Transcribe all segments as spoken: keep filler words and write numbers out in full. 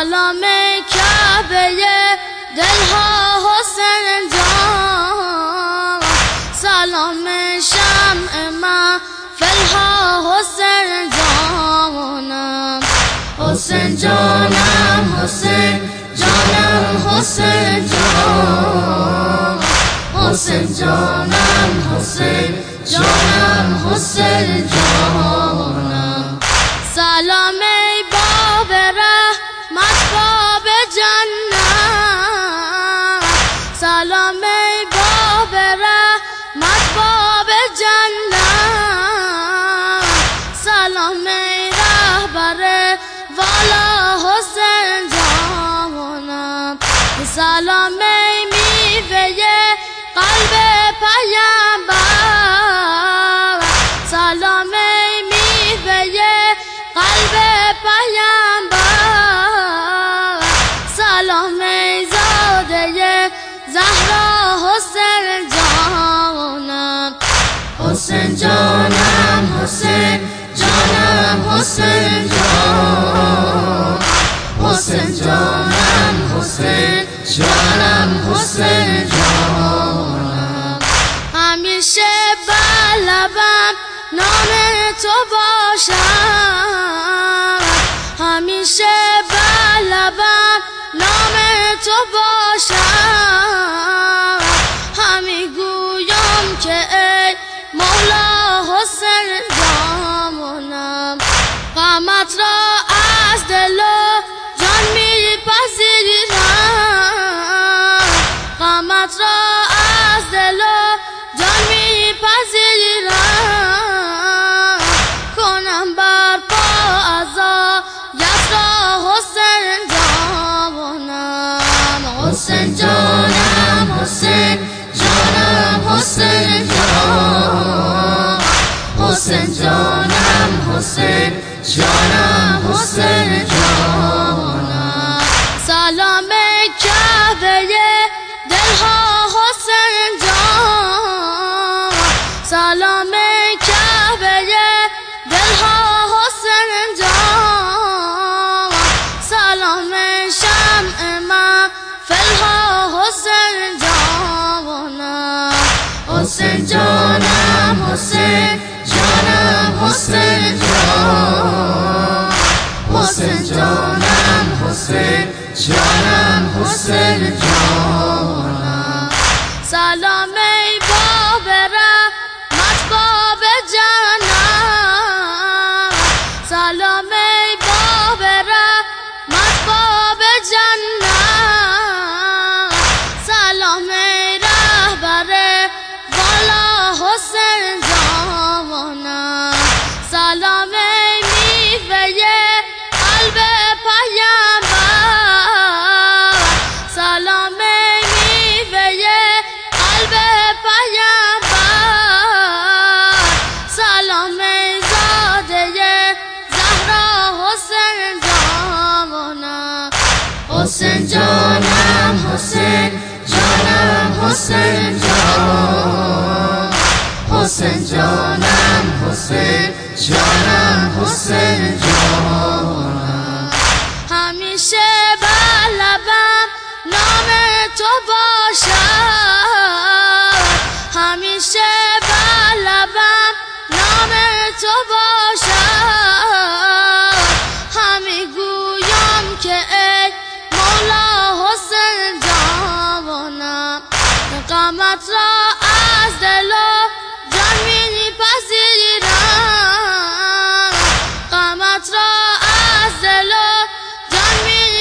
سلام کعبه دلها حسین جان، سلام شمع محفلها حسین جانم، حسین جانم حسین جانم حسین جان، حسین جانم حسین جانم حسین جانم. سلام ای باب رحمت باب جنت، سلام ای باب رحمت باب جنت، سلام ای رهبر والا حسین جانم، سلام ای میوه قلب پیامبر، سلام ای میوه قلب پیامبر، سلام ای زاده زهرا حسین جانم، حسین جانم حسین جانم حسین جان، حسین جانم حسین جانم حسین جانم. همیشه بر لبم نام تو باشم، همیشه بر لبم نام تو باشم، همی گویم که ای مولا حسین جانم، غمت را از دل و جان میپذیرم، غمت را از دل و جان میپذیرم، کنم برپا عزایت را حسین جانم، حسین جانم حسین جانم حسین جان، حسین جانم حسین جانم حسین جانم. سلام کعبه دلها حسین جان، سلام کعبه دلها حسین جان، سلام شمع محفلها حسین جانم، حسین جانم حسین جانم حسین جان، حسین جانم حسین جانم حسین جانم. سلام ای باب رحمت باب جنت، سلام ای باب رحمت باب جنت، سلام ای رهبر والا حسین جانم، سلام ای میوه قلب پیامبر، سلام ای میوه قلب پیامبر، سلام ای زاده زهرا حسین جانم، حسین جانم حسین جانم حسین جان، حسین جانم حسین جانم حسین جانم. همیشه بر لبم نام تو باشم، همیشه بر لبم نام تو باشم، همی گویم که ای مولا حسین جانم، غمت را از دل و جان میپذیرم، غمت را از دل و جان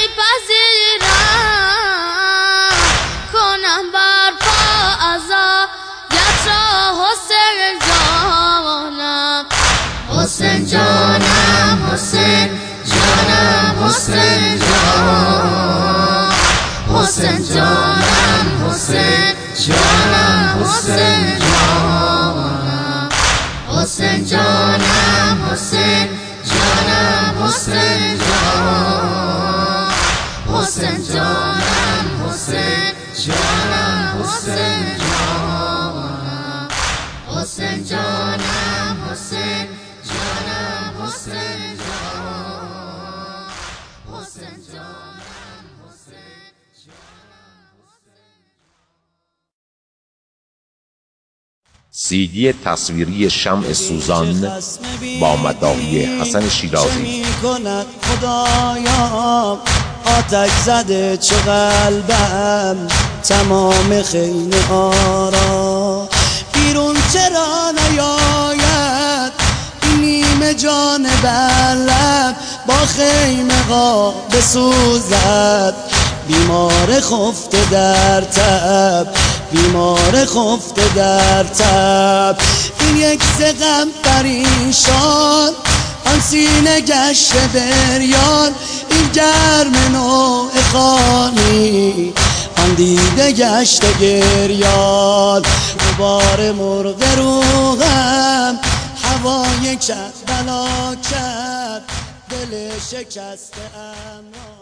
میپذیرم، کنم برپا عزایت را حسین جانم، حسین جانم حسین جانم حسین جان، حسین جانم حسین جانم حسین جانم، حسین جانم حسین جانم حسین جان، حسین جانم حسین جانم حسین جانم، حسین جانم حسین جانم حسین جان، حسین جان. سیدی تصویری شمع سوزان با مداحی حسن شیرازی. خدایا آتش زده چو قلبم تمام خیمه آرا، بیرون چرا نیاید این نیمه جان بلب، با خیمه ها بسوزد بیمار خفته در تب، بیمار خفته در تب. این یک غم پریشان آن سینه گشته بریان، این گرم نوع خانی آن دیده گشته گریان. دوباره مرغ روغم هوای کربلا کرد دل شکسته ام.